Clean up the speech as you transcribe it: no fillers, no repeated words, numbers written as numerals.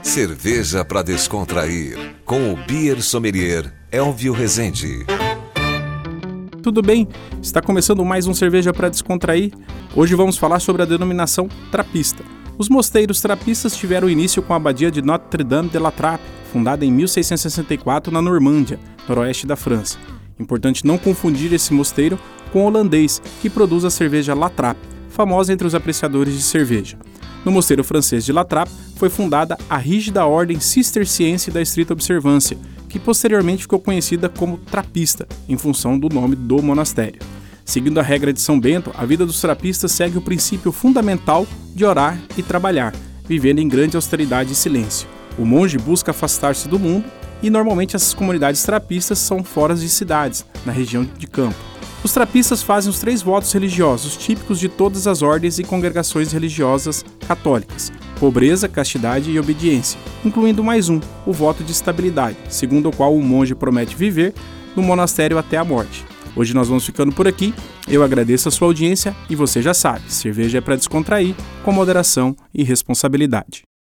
Cerveja para descontrair, com o Beer Sommelier Elvio Rezende. Tudo bem? Está começando mais um Cerveja para Descontrair. Hoje vamos falar sobre a denominação trapista. Os mosteiros trapistas tiveram início com a abadia de Notre-Dame de la Trappe, fundada em 1664 na Normândia, noroeste da França. Importante não confundir esse mosteiro com o holandês, que produz a cerveja La Trappe, famosa entre os apreciadores de cerveja. No mosteiro francês de La Trappe foi fundada a rígida ordem cisterciense da estrita observância, que posteriormente ficou conhecida como trapista, em função do nome do monastério. Seguindo a regra de São Bento, a vida dos trapistas segue o princípio fundamental de orar e trabalhar, vivendo em grande austeridade e silêncio. O monge busca afastar-se do mundo e normalmente essas comunidades trapistas são fora de cidades, na região de campo. Os trapistas fazem os 3 votos religiosos típicos de todas as ordens e congregações religiosas católicas: pobreza, castidade e obediência, incluindo mais um, o voto de estabilidade, segundo o qual o monge promete viver no monastério até a morte. Hoje nós vamos ficando por aqui, eu agradeço a sua audiência e você já sabe, cerveja é para descontrair, com moderação e responsabilidade.